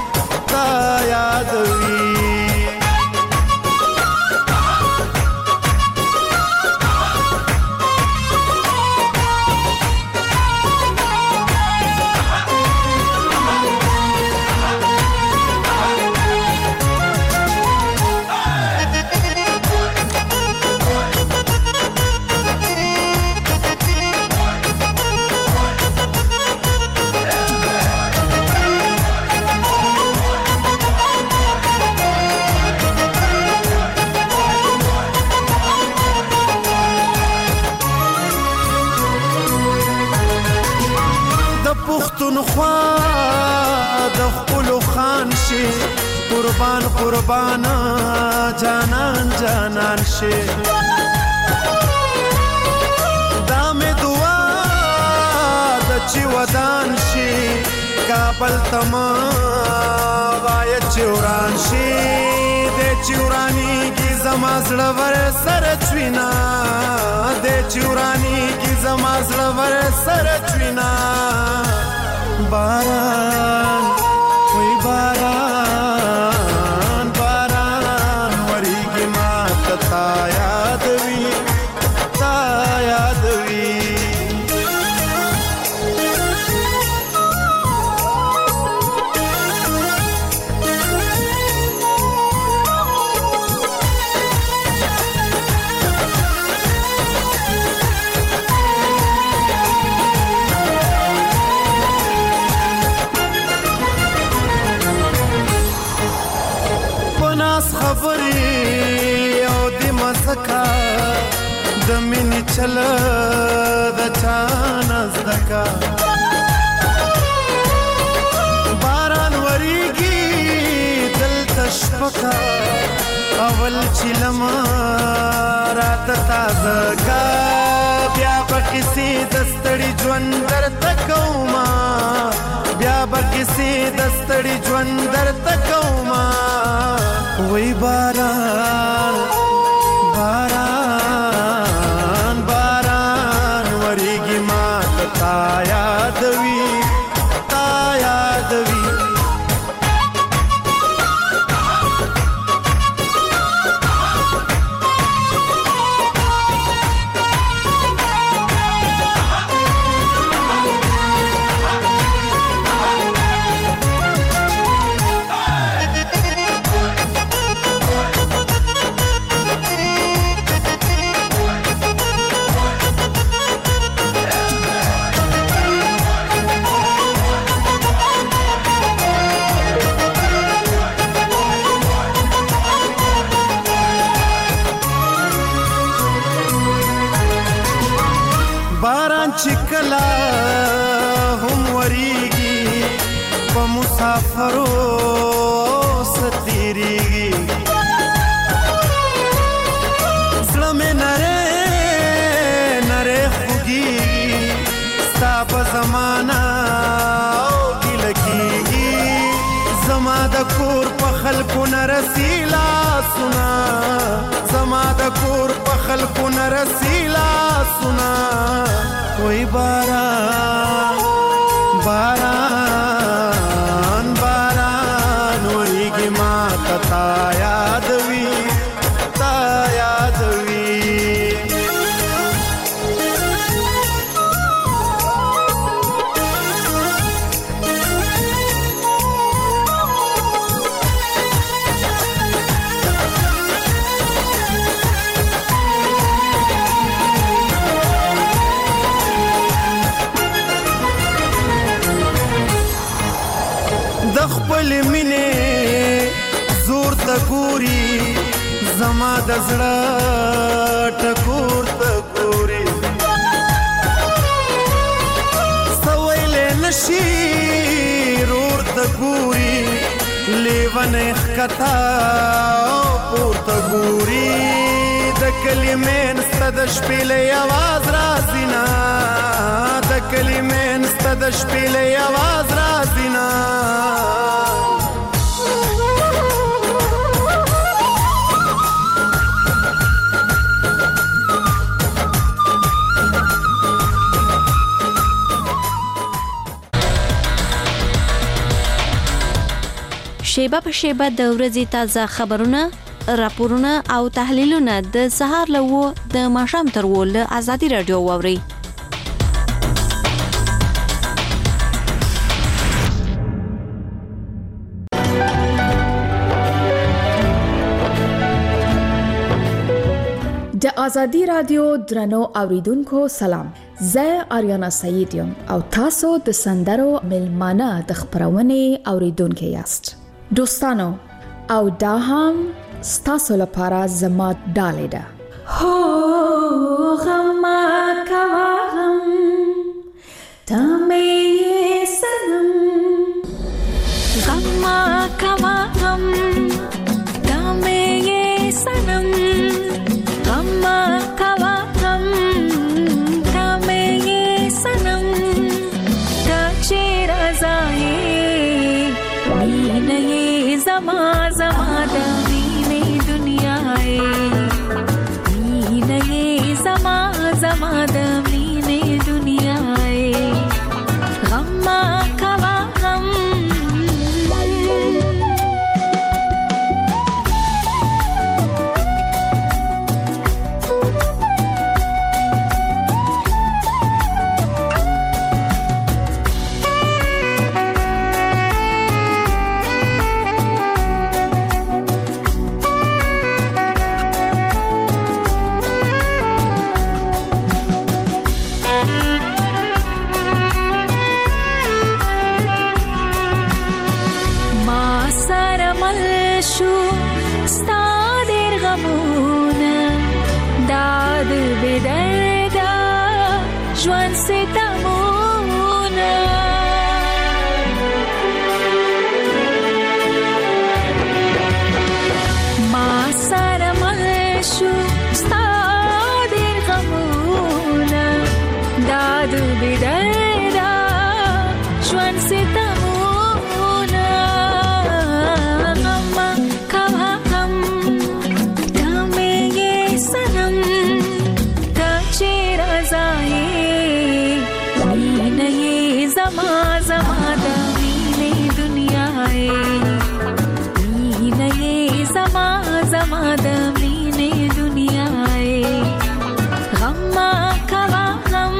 قربان جانان شي دا مې دعا د چې ودان شي کابل تما وای چوران شي د چورانی کی زما زړه ور سر چوینا د چورانی کی زما زړه ور سر چوینا باران وای باران وریږي ما تا یادوي کله د چانه زدکا باران وریږي دلته شپکا اول چې لمه راته تازه کا بیا به کیسې د ستړي ژوند درته کومه بیا به کیسې د ستړي ژوند درته کومه وای باران باران باران وریږي ما ته تا یادوي تا یادوي چکلا هم وریږي په مسافرو ستیریږي زړه مې نری نری خوږیږي ستا په زمانه او ګیله کېږي زما د کور په خلکو نه رسي لاسونه زما د کور په خلکو نه رسي لاسونه وای باران باران باران وریږي ما ته تا یادوي تا یادوي خپل مینه زور ته ګوري زما د زړه ټکور ته ګوري سویلې نشي رور ته ګوري لیونه ښکتا پورته ګوري د کلمې نسته د شپېلې اواز راځي نه د کلمې نسته د شپېلې اواز راځي نه شیبه په شیبه د ورځې تازه خبرونه، راپورونه او تحلیلونه د سهار له 9 د ماښام تر 10 له آزادي رادیو واوري. د آزادي رادیو درنو اوریدونکو سلام. زه آریانا سعید یم او تاسو د سندرو ملمانه د خبرونې اوریدونکو یاست. دوستانو او دا هم ستاسو لپاره زما ډالۍ ده. هو غم کوا غم تمه سنم غم کوا غم تمه سنم غم کوا غم تمه سنم تا چیر ازای مینه زما زما د مینه دنیا مینه زما زما د مینه دنیا غم کوا غم ستادر غمونه داد بدرد ژوند ستمونه ما سره مل شو ستا ډېر غمونه دا د بېدرده ژوند ستمونه غم کوه غم ته مې یې صنم ته چېرې ځایې مینه یې زما زما د مینې دنیا یې مینه یې زما زما د مینې دنیا یې غم کوه غم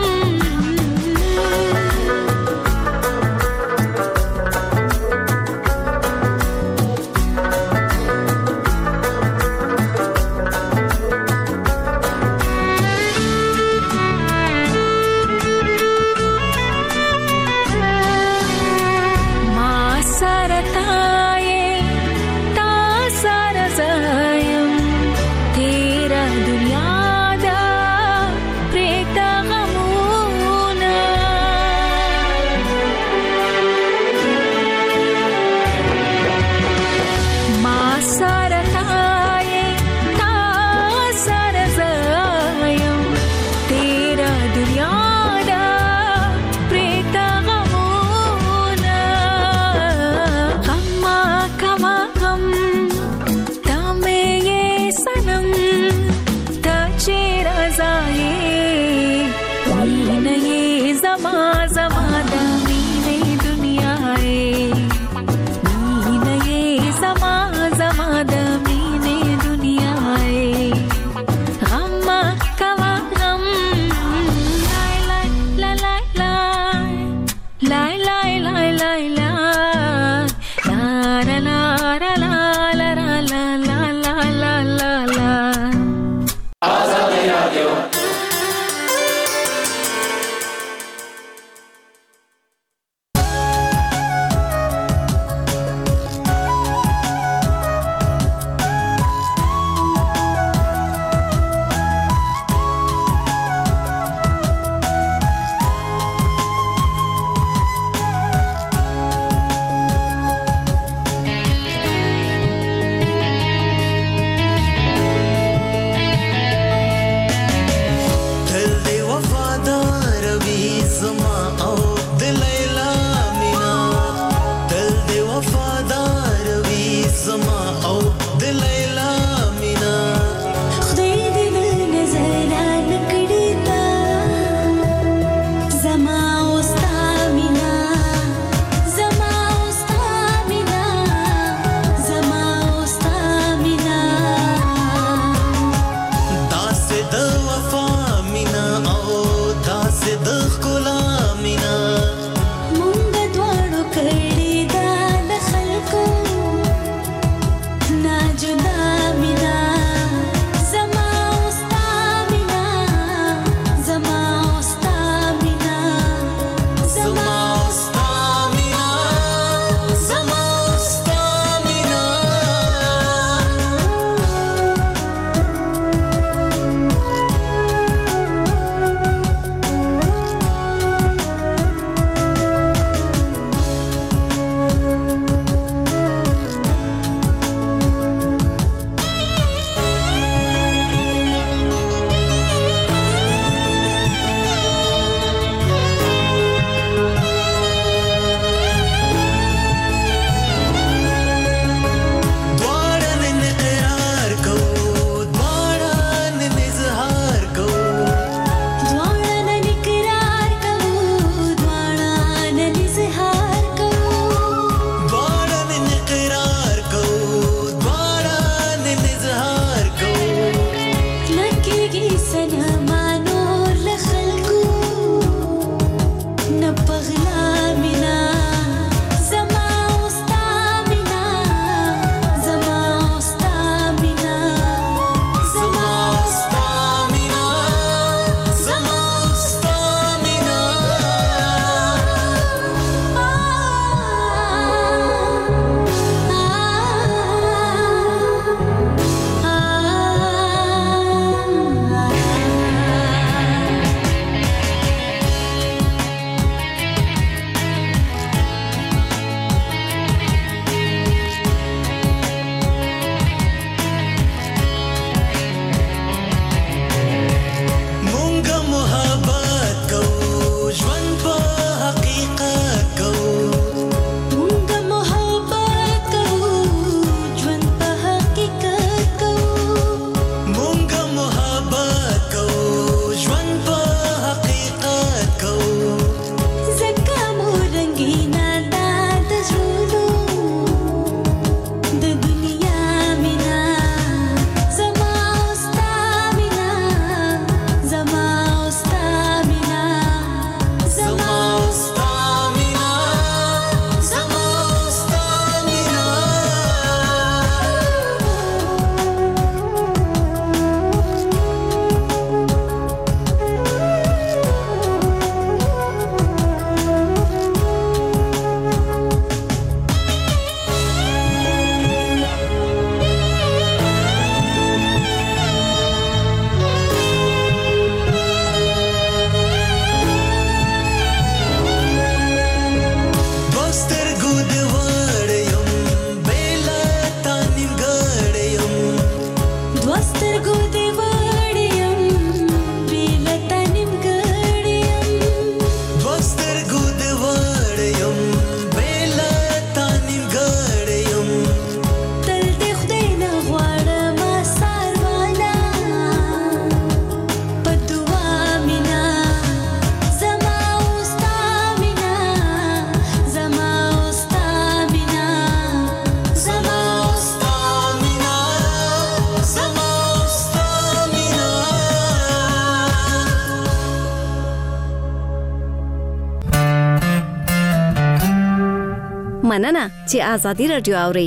مننه چې آزادي رادیو اوري.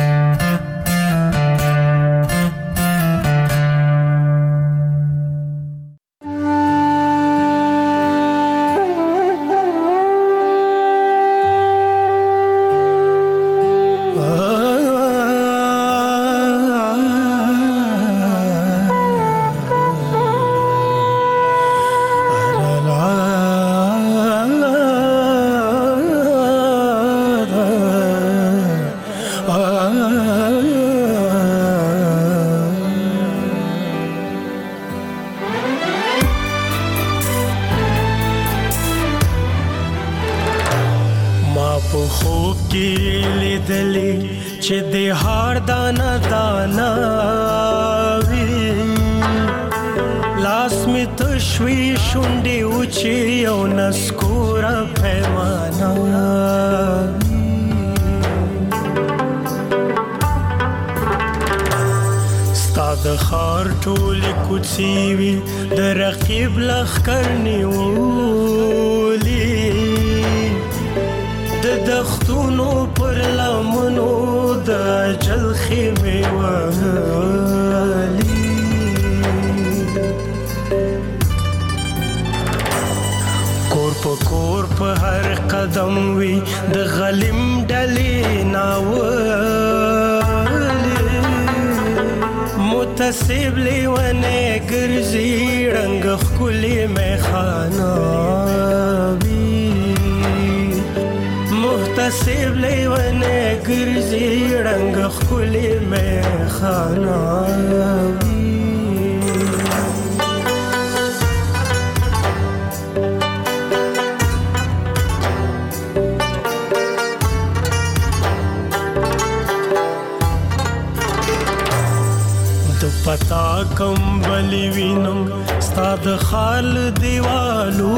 پتا کم بلی وینم ستاد خال دیوالو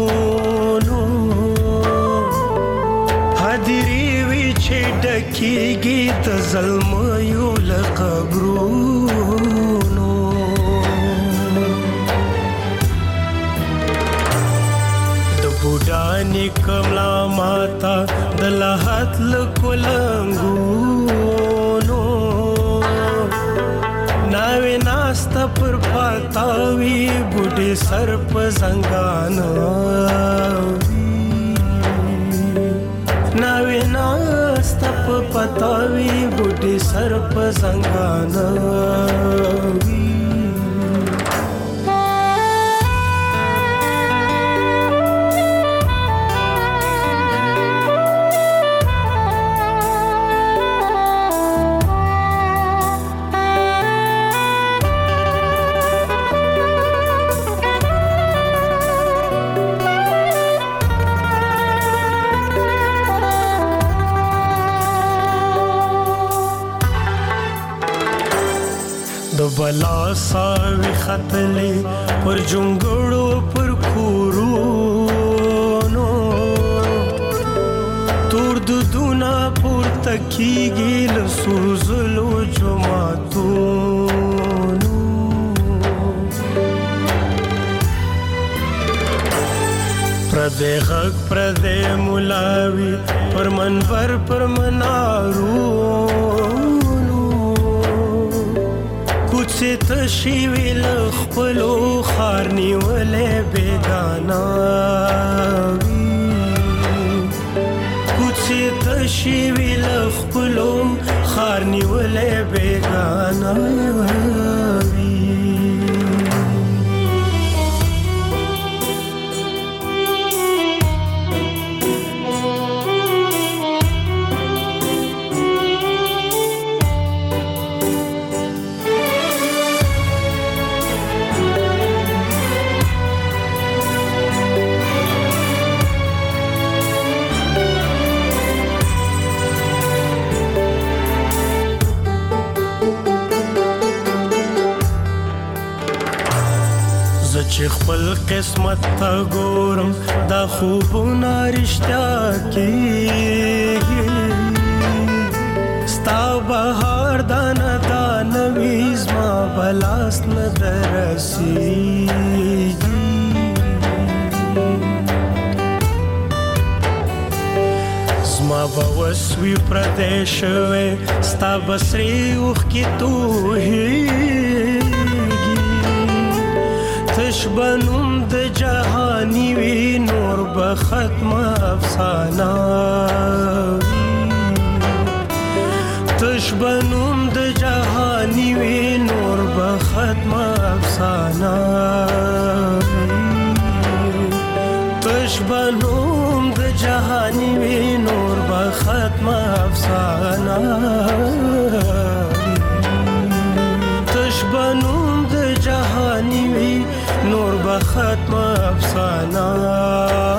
نو حدری وی چې ډکیږي د ظلم یو لقبرونو د بوډانی کملا ماتا د لحد لکولنګو ناوی ناستا پر پاتاوی بوډی سر په زنګانو ناوی ناستا په پاتاوی بوډی سر په زنګانو بلا ساوی خطلی پر جنگڑو پر کورونو تور دودونا پر تکیگی لسوزلو جماعتونو پردے غق پردے ملاوی پر منبر پر منارو کوڅه تشي ویل خپلو خار نیولې بیگانا کوڅه تشي ویل خپلو خار نیولې بیگانا چې خپل قسمت ته ګورم دا خوبونه رښتیا کېږي ستا بهار دانه دانه وي زما په لاس نه درسېږي زما بوسوي پردیش وې ستا بسري اوخ کی تو هيږي تشبنم د جهاني وی نور به ختم افسانه تشبنم د جهاني وی نور به ختم افسانه تشبنم د جهاني وی نور به ختم افسانه تشبنم د جهاني وی نور به ختم افسانه